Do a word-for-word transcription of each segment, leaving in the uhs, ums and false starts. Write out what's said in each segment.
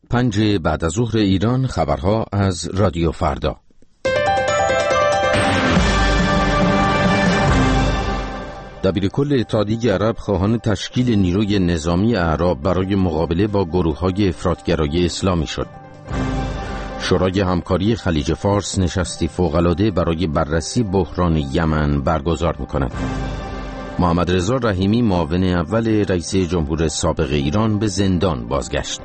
پنج بعد از ظهر ایران. خبرها از رادیو فردا. دبیرکل اتحادیه عرب خواهان تشکیل نیروی نظامی اعراب برای مقابله با گروه‌های افراطگرای اسلامی شد. شورای همکاری خلیج فارس نشستی فوق‌العاده برای بررسی بحران یمن برگزار می‌کند. محمد رضا رحیمی معاون اول رئیس جمهور سابق ایران به زندان بازگشت.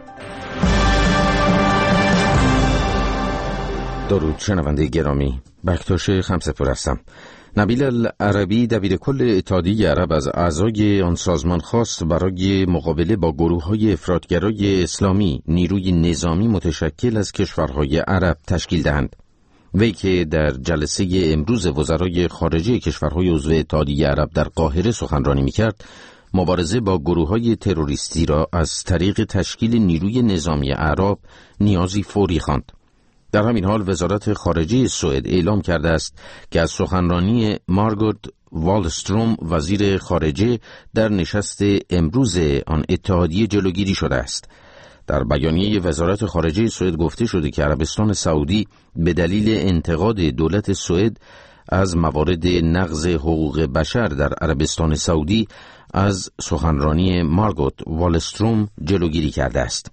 درود شنونده گرامی، بکتاش خمسه‌پور هستم. نبیل العربی دبیرکل اتحادیه عرب از اعضای آن سازمان خواست برای مقابله با گروه‌های افراطگرای اسلامی نیروی نظامی متشکل از کشورهای عرب تشکیل دهند. وی که در جلسه امروز وزرای خارجه کشورهای عضو اتحادیه عرب در قاهره سخنرانی می‌کرد، مبارزه با گروه‌های تروریستی را از طریق تشکیل نیروی نظامی اعراب نیازی فوری خواند. در همین حال وزارت خارجه سوئد اعلام کرده است که از سخنرانی مارگوت والستروم وزیر خارجه در نشست امروز آن اتحادیه جلوگیری شده است. در بیانیه وزارت خارجه سوئد گفته شده که عربستان سعودی به دلیل انتقاد دولت سوئد از موارد نقض حقوق بشر در عربستان سعودی از سخنرانی مارگوت والستروم جلوگیری کرده است.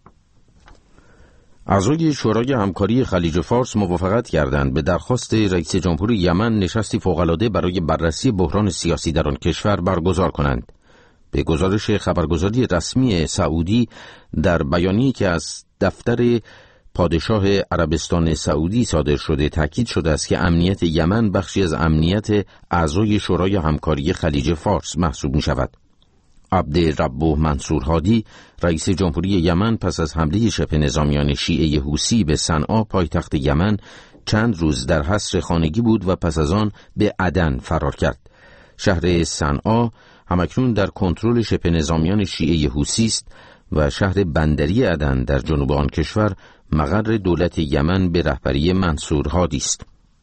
اعضای شورای همکاری خلیج فارس موافقت کردند به درخواست رئیس جمهور یمن نشستی فوق‌العاده برای بررسی بحران سیاسی در آن کشور برگزار کنند. به گزارش خبرگزاری رسمی سعودی در بیانیه‌ای که از دفتر پادشاه عربستان سعودی صادر شده تاکید شده است که امنیت یمن بخشی از امنیت اعضای شورای همکاری خلیج فارس محسوب می‌شود. عبدالرب منصور هادی رئیس جمهوری یمن پس از حمله شبه نظامیان شیعه حوثی به صنعا پایتخت یمن چند روز در حصر خانگی بود و پس از آن به عدن فرار کرد. شهر صنعا همکنون در کنترل شبه نظامیان شیعه حوثی است و شهر بندری عدن در جنوب آن کشور مقر دولت یمن به رهبری منصور هادی است.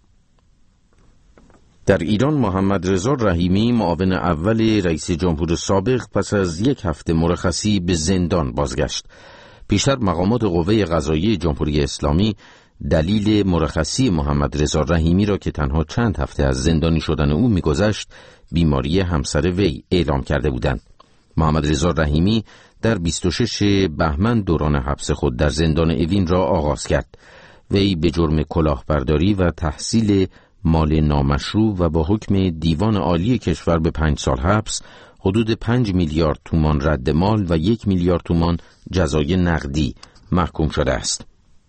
در ایران محمد رضا رحیمی معاون اول رئیس جمهور سابق پس از یک هفته مرخصی به زندان بازگشت. پیشتر مقامات قوه قضاییه جمهوری اسلامی دلیل مرخصی محمد رضا رحیمی را که تنها چند هفته از زندانی شدن او می‌گذشت بیماری همسر وی اعلام کرده بودند. محمد رضا رحیمی در بیست و شش بهمن دوران حبس خود در زندان اوین را آغاز کرد. وی به جرم کلاهبرداری و تحصیل مال نامشروع و با حکم دیوان عالی کشور به پنج سال حبس حدود پنج میلیارد تومان رد مال و یک میلیارد تومان جزای نقدی محکوم شده است.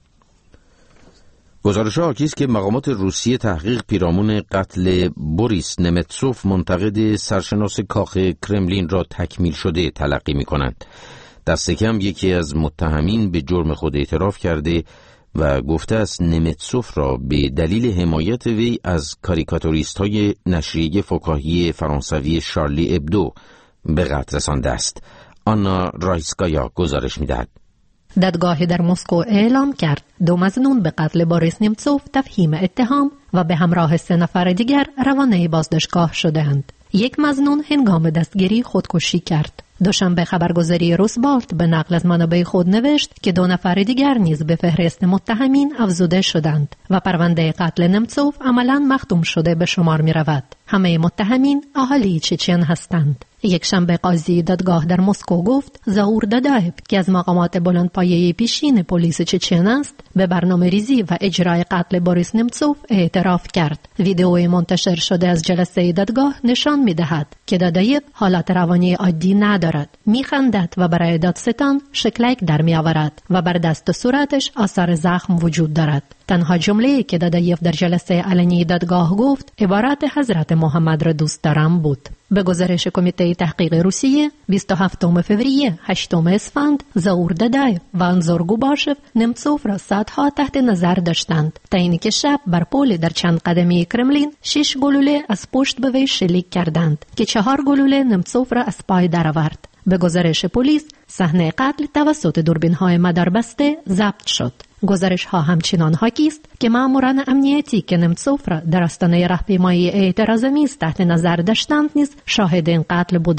گزارش‌ها حاکی است که مقامات روسیه تحقیق پیرامون قتل بوریس نمتسوف منتقد سرشناس کاخ کرملین را تکمیل شده تلقی می‌کنند. دست کم یکی از متهمین به جرم خود اعتراف کرده و گفته است نمتسوف را به دلیل حمایت وی از کاریکاتوریست‌های نشریه فکاهی فرانسوی شارلی ابدو به قتل رسانده است. آنا رایسکایا گزارش می‌دهد. دادگاهی در مسکو اعلام کرد دو مظنون به قتل بوریس نمتسوف تفهیم اتهام و به همراه سه نفر دیگر روانه بازداشتگاه شدند. یک مظنون هنگام دستگیری خودکشی کرد. دوشنبه خبرگزاری روسبالت به نقل از منابع خود نوشت که دو نفر دیگر نیز به فهرست متهمین افزوده شدند و پرونده قتل نمتسوف عملاً مختوم شده به شمار می رود. همه متهمین اهالی چچن هستند. یک شنبه قاضی دادگاه در مسکو گفت زاور دادایب که از مقامات بلندپایه پیشین پلیس چچن است به برنامه ریزی و اجرای قتل بوریس نمتسوف اعتراف کرد. ویدئوی منتشر شده از جلسه دادگاه نشان می دهد که دادایب حالت روانی عادی ندارد، می خندد و برای دادستان شکلک در می آورد و بر دست و صورتش آثار زخم وجود دارد. تنها جمله‌ای که دادایف در جلسه علنی دادگاه گفت عبارت حضرت محمد را دوست دارم بود. به گزارش کمیته تحقیق روسیه بیست و هفتم فوریه هشتم اسفند زاور دادایف و انزور گوباشف نمتسوف را ساعتها تحت نظر داشتند تا اینکه شب بر پل در چند قدمی کرملین شش گلوله از پشت به وی شلیک کردند که چهار گلوله نمتسوف را از پای درآورد. به گزارش پلیس صحنه قتل توسط دوربین‌های مداربسته ضبط شد. گزارش‌ها همچنان حاکی است که ماموران امنیتی که نمتسوف را در آستانه راهپیمایی اعتراض‌آمیز تحت نظر داشتند نیز شاهد این قتل بودند.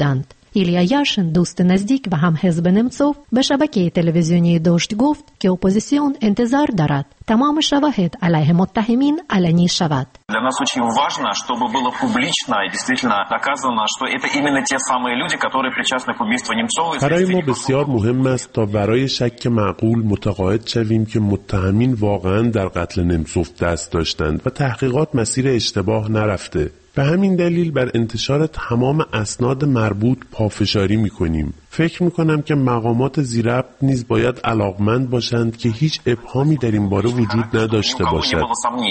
ایلیا یاشن دوست نزدیک و هم حزب نمتسوف به شبکه تلویزیونی دوشت گفت که اپوزیسیون انتظار دارد تمام شواهد علیه متهمین علنی شود. Для нас очень важно, чтобы было публично и действительно доказано, что это именно те самые люди, которые причастны к убийству Немцова. برای ما بسیار مهم است تا برای شک معقول متقاعد شویم که متهمین واقعا در قتل نمتسوف دست داشتند و تحقیقات مسیر اشتباه نرفته. به همین دلیل بر انتشار تمام اسناد مربوط پافشاری می‌کنیم. فکر می‌کنم که مقامات ذی‌ربط نیز باید علاقمند باشند که هیچ ابهامی در این باره وجود نداشته باشد.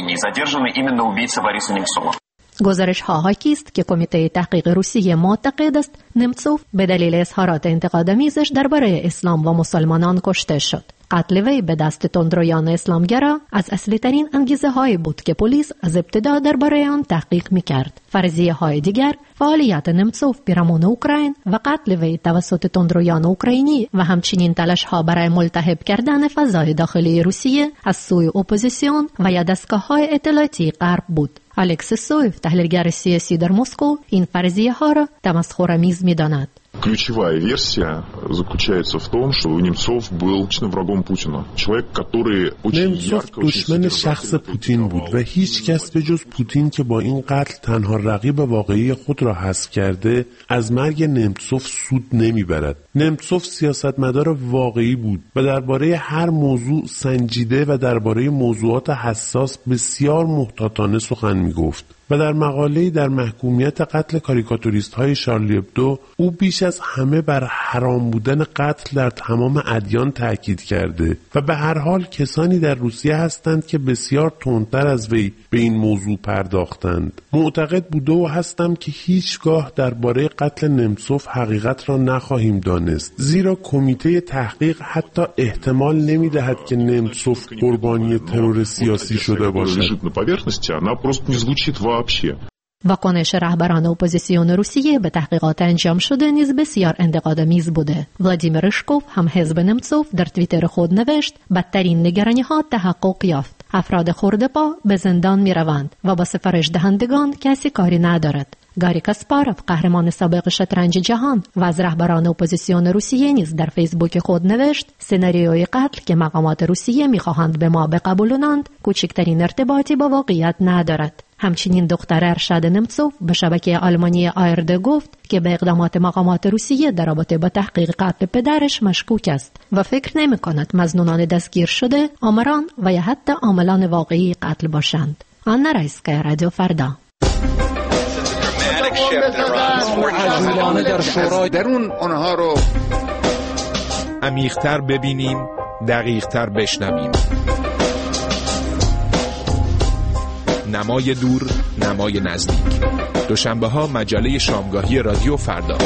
گزارش ها حاکی است که کمیته تحقیق روسیه معتقد است نمتسوف به دلیل اظهارات انتقادآمیزش درباره اسلام و مسلمانان کشته شد. قتل وی به دست تندرویان اسلامگرا از اصلی ترین انگیزه هایی بود که پلیس از ابتدا درباره آن تحقیق می‌کرد. فرضیه های دیگر فعالیت نمتسوف پیرامون اوکراین و قتل وی توسط تندرویان اوکراینی و همچنین تلاش ها برای ملتهب کردن فضای داخلی روسیه از سوی اپوزیسیون و یا دستگاه‌های اطلاعاتی غرب بود. الکس سویف تحلیلگر سیاسی در مسکو این فرضیه ها را تمسخرآمیز می‌داند. Ключевая версия заключается в том, что Немцов был личным врагом Путина. Человек, который очень ярко, دشمن شخص پوتین بود و هیچ کس به جز پوتین که با این قتل تنها رقیب واقعی خود را حذف کرده از مرگ نمتسوف سود نمیبرد. نمتسوف سیاستمدار واقعی بود و درباره هر موضوع سنجیده و درباره موضوعات حساس بسیار محتاطانه سخن میگفت. و در مقاله‌ای در محکومیت قتل کاریکاتوریست‌های شارلی ابدو او بیش از همه بر حرام بودن قتل در تمام ادیان تأکید کرده و به هر حال کسانی در روسیه هستند که بسیار تندتر از وی به این موضوع پرداختند. معتقد بوده و هستم که هیچگاه درباره قتل نمتسوف حقیقت را نخواهیم دانست، زیرا کمیته تحقیق حتی احتمال نمی‌دهد که نمتسوف قربانی ترور سیاسی شده باشد. واکنش رهبران اپوزیسیون روسیه به تحقیقات انجام شده نیز بسیار انتقادآمیز بوده. ولادیمیر ریشکوف هم حزب نمتسوف در توییتر خود نوشت بدترین نگرانی ها تحقق یافت. افراد خورده پا به زندان می روند و با سفارش دهندگان کسی کاری ندارد. گاری کاسپاروف قهرمان سابق شطرنج جهان و از رهبران اپوزیسیون روسیه نیز در فیسبوک خود نوشت سناریوی قتل که مقامات روسیه می‌خواهند به ما بقبولانند کوچکترین ارتباطی با واقعیت ندارد. همچنین دختر ارشد نمتسوف به شبکه آلمانی آرد گفت که به اقدامات مقامات روسیه در رابطه با تحقیق قتل پدرش مشکوک است و فکر نمی‌کند مظنونان دستگیر شده آمران و یا حتی عاملان واقعی قتل باشند. آنا رایسکا، رادیو فردا. در شورای درون آنها رو عمیق‌تر ببینیم، دقیق‌تر بشنویم. نمای دور، نمای نزدیک. دوشنبه ها مجله شامگاهی رادیو فردا.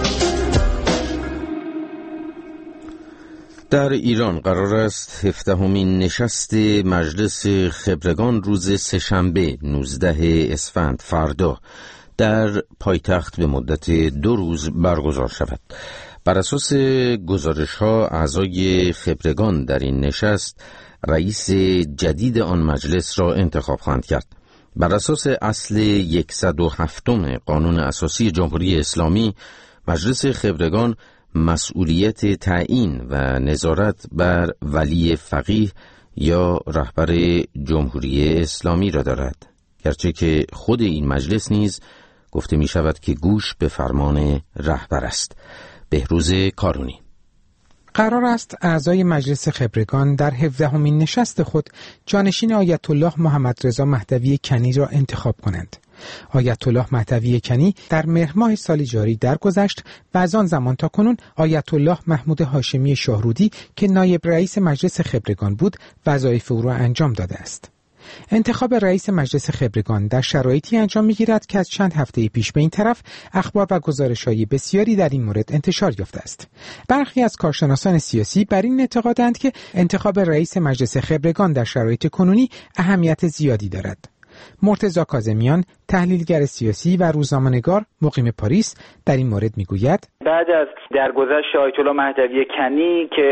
در ایران قرار است هفدهمین نشست مجلس خبرگان روز سه‌شنبه نوزده اسفند فردا در پایتخت به مدت دو روز برگزار شود. بر اساس گزارش‌ها اعضای خبرگان در این نشست رئیس جدید آن مجلس را انتخاب خواهند کرد. بر اساس اصل صد و هفت قانون اساسی جمهوری اسلامی مجلس خبرگان مسئولیت تعیین و نظارت بر ولی فقیه یا رهبر جمهوری اسلامی را دارد، گرچه که خود این مجلس نیز گفته می شود که گوش به فرمان رهبر است. بهروز کارونی. قرار است اعضای مجلس خبرگان در هفدهمین نشست خود جانشین آیت الله محمد رضا مهدوی کنی را انتخاب کنند. آیت الله مهدوی کنی در مهر ماه سال جاری درگذشت و از آن زمان تا کنون آیت الله محمود هاشمی شاهرودی که نایب رئیس مجلس خبرگان بود وظایف او را انجام داده است. انتخاب رئیس مجلس خبرگان در شرایطی انجام می‌گیرد که از چند هفته پیش به این طرف اخبار و گزارش‌های بسیاری در این مورد انتشار یافته است. برخی از کارشناسان سیاسی بر این اعتقادند که انتخاب رئیس مجلس خبرگان در شرایط کنونی اهمیت زیادی دارد. مرتضی کاظمیان، تحلیلگر سیاسی و روزنامه‌نگار مقیم پاریس، در این مورد میگوید بعد از درگذشت آیت الله مهدوی کنی که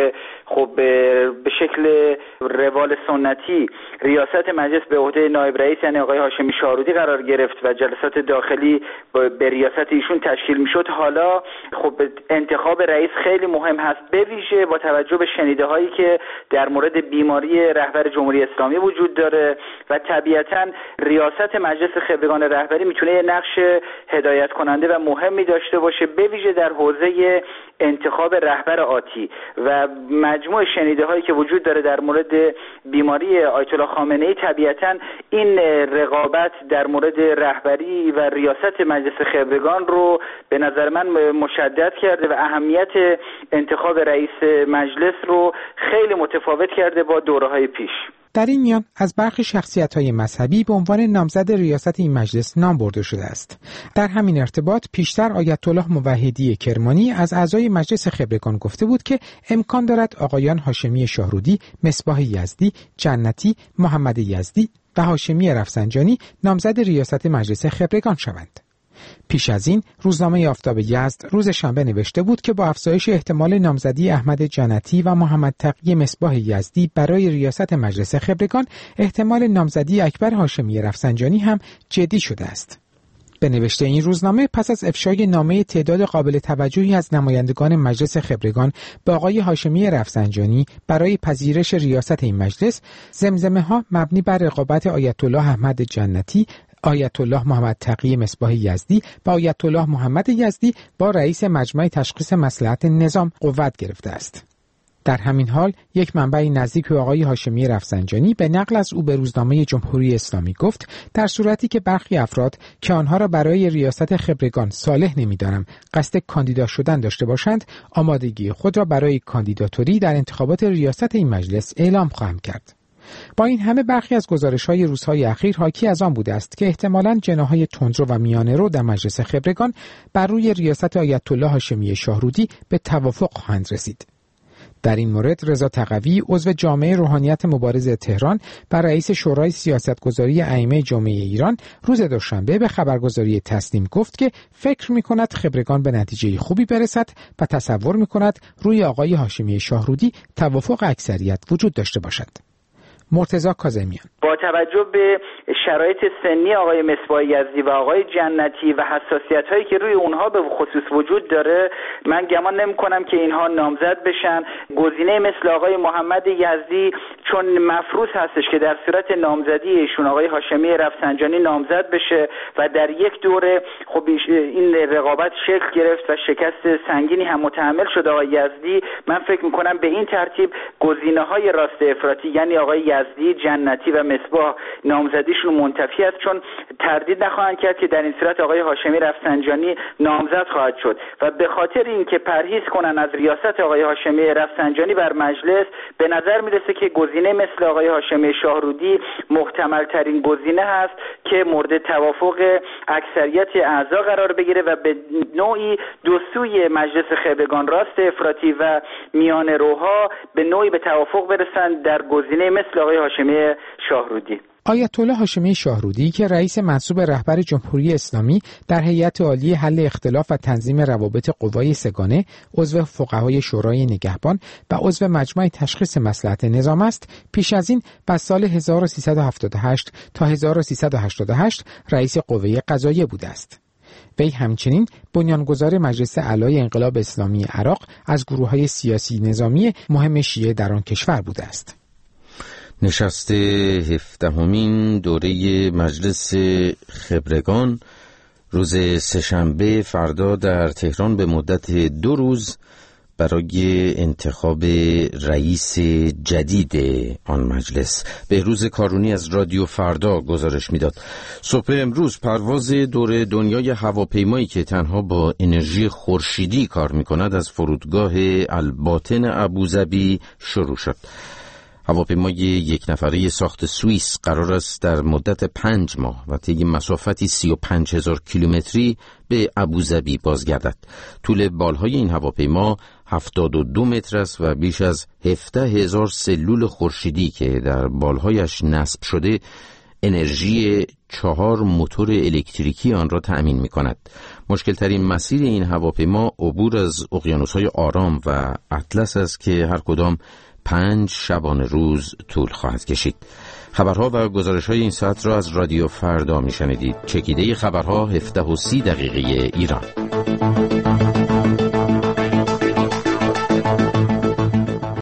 خب به شکل روال سنتی ریاست مجلس به عهده نایب رئیس یعنی آقای هاشمی شاهرودی قرار گرفت و جلسات داخلی به ریاست ایشون تشکیل میشد. حالا خب انتخاب رئیس خیلی مهم هست، به ویژه با توجه به شنیده هایی که در مورد بیماری رهبر جمهوری اسلامی وجود داره و طبیعتاً ریاست مجلس خبرگان رهبری میتونه یه نقش هدایت کننده و مهمی داشته باشه، به ویژه در حوزه انتخاب رهبر آتی و مجموع شنیده هایی که وجود داره در مورد بیماری آیت الله خامنه ای. طبیعتاً این رقابت در مورد رهبری و ریاست مجلس خبرگان رو به نظر من مشدد کرده و اهمیت انتخاب رئیس مجلس رو خیلی متفاوت کرده با دوره‌های پیش. در این میان از برخی شخصیت‌های مذهبی به عنوان نامزد ریاست این مجلس نام برده شده است. در همین ارتباط پیشتر آیت الله موحدی کرمانی از اعضای مجلس خبرگان گفته بود که امکان دارد آقایان هاشمی شاهرودی، مصباح یزدی، جنتی، محمد یزدی و هاشمی رفسنجانی نامزد ریاست مجلس خبرگان شوند. پیش از این روزنامه آفتاب یزد روز شنبه نوشته بود که با افزایش احتمال نامزدی احمد جنتی و محمد تقی مصباح یزدی برای ریاست مجلس خبرگان، احتمال نامزدی اکبر هاشمی رفسنجانی هم جدی شده است. به نوشته این روزنامه پس از افشای نامه تعداد قابل توجهی از نمایندگان مجلس خبرگان به آقای هاشمی رفسنجانی برای پذیرش ریاست این مجلس، زمزمه ها مبنی بر رقابت آیت الله احمد جنتی، آیت الله محمد تقی مصباح یزدی و آیت الله محمد یزدی با رئیس مجمع تشخیص مصلحت نظام قوت گرفته است. در همین حال یک منبع نزدیک به آقای هاشمی رفسنجانی به نقل از او به روزنامه جمهوری اسلامی گفت در صورتی که برخی افراد که آنها را برای ریاست خبرگان صالح نمی‌دانم قصد کاندیدا شدن داشته باشند، آمادگی خود را برای کاندیداتوری در انتخابات ریاست این مجلس اعلام خواهم کرد. با این همه برخی از گزارش‌های روزهای اخیر حاکی از آن بوده است که احتمالاً جناح‌های تندرو و میانه‌رو در مجلس خبرگان بر روی ریاست آیت الله هاشمی شاهرودی به توافق خواهند رسید. در این مورد رضا تقوی عضو جامعه روحانیت مبارز تهران و رئیس شورای سیاستگذاری ائمه جمعه ایران روز دوشنبه به خبرگزاری تسنیم گفت که فکر می‌کند خبرگان به نتیجه خوبی برسد و تصور می‌کند روی آقای هاشمی شاهرودی توافق اکثریت وجود داشته باشد. مرتضی کاظمیان: با توجه به شرایط سنی آقای مصباح یزدی و آقای جنتی و حساسیت هایی که روی اونها به خصوص وجود داره، من گمان نمی کنم که اینها نامزد بشن. گزینه مثل آقای محمد یزدی چون مفروض هستش که در صورت نامزدی ایشون آقای هاشمی رفسنجانی نامزد بشه و در یک دوره خب این رقابت شکل گرفت و شکست سنگینی هم متحمل شد آقای یزدی، من فکر می کنم به این ترتیب گزینه های راست افراطی یعنی آقای یزدی، جنتی و مصباح نامزدیشون منتفی است، چون تردید نخواهند کرد که در این صورت آقای هاشمی رفسنجانی نامزد خواهد شد و به خاطر اینکه پرهیز کنن از ریاست آقای هاشمی رفسنجانی بر مجلس، به نظر میرسه که گزینه مثل آقای هاشمی شاهرودی محتمل ترین گزینه هست که مورد توافق اکثریت اعضا قرار بگیره و به نوعی دو سوی مجلس خبرگان راست افراطی و میانه روها به نوعی به توافق برسند در گزینه مثل آقای هاشمی شاهرودی. آیت الله هاشمی شاهرودی که رئیس منصوب رهبر جمهوری اسلامی در هیئت عالی حل اختلاف و تنظیم روابط قوای سگانه، عضو فقهای شورای نگهبان و عضو مجمع تشخیص مصلحت نظام است، پیش از این از سال هزار و سیصد و هفتاد و هشت تا هزار و سیصد و هشتاد و هشت رئیس قوه قضاییه بوده است. وی همچنین بنیانگذار مجلس اعلای انقلاب اسلامی عراق از گروه‌های سیاسی نظامی مهم شیعه در آن کشور بوده است. نشست هفدهمین دوره مجلس خبرگان روز سه‌شنبه فردا در تهران به مدت دو روز برای انتخاب رئیس جدید آن مجلس. بهروز کارونی از رادیو فردا گزارش میداد. صبح امروز پرواز دور دنیای هواپیمایی که تنها با انرژی خورشیدی کار میکند از فرودگاه الباطن ابوظبی شروع شد. هواپیمای یک نفره ساخت سوئیس قرار است در مدت پنج ماه و طی مسافتی سی و پنج هزار کیلومتری به ابوظبی بازگردد. طول بالهای این هواپیما هفتاد و دو متر است و بیش از هفده هزار سلول خورشیدی که در بالهایش نصب شده انرژی چهار موتور الکتریکی آن را تأمین می کند. مشکل ترین مسیر این هواپیما عبور از اقیانوس‌های آرام و اطلس است که هر کدام پنج شبانه روز طول خواهد کشید. خبرها و گزارش‌های این ساعت را از رادیو فردا می‌شنیدید. چکیده خبرها هفده و سی دقیقه ایران.